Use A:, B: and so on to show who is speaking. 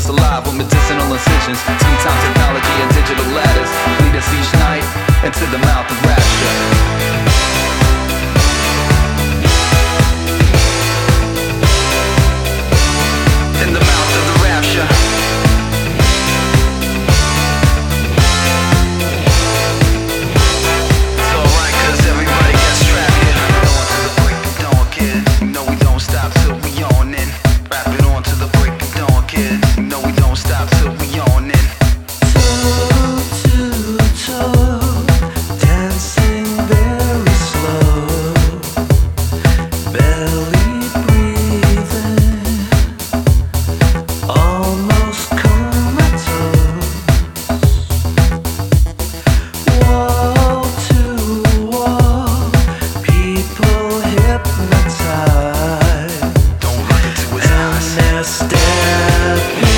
A: us alive with medicinal incisions. Teen time technology and digital ladders lead us each night into the mouth of rapture. In the mouth of the rapture. It's alright, cause everybody gets trapped here. On to the break of dawn, kid. You know we don't stop till we on in. Rap it on to the break of dawn, kid. You know we don't stop till we on in.
B: Toe to toe, dancing very slow, belly breathing, almost comatose. Wall to wall, people hypnotized,
A: Don't look into his
B: and
A: eyes.
B: they're stepping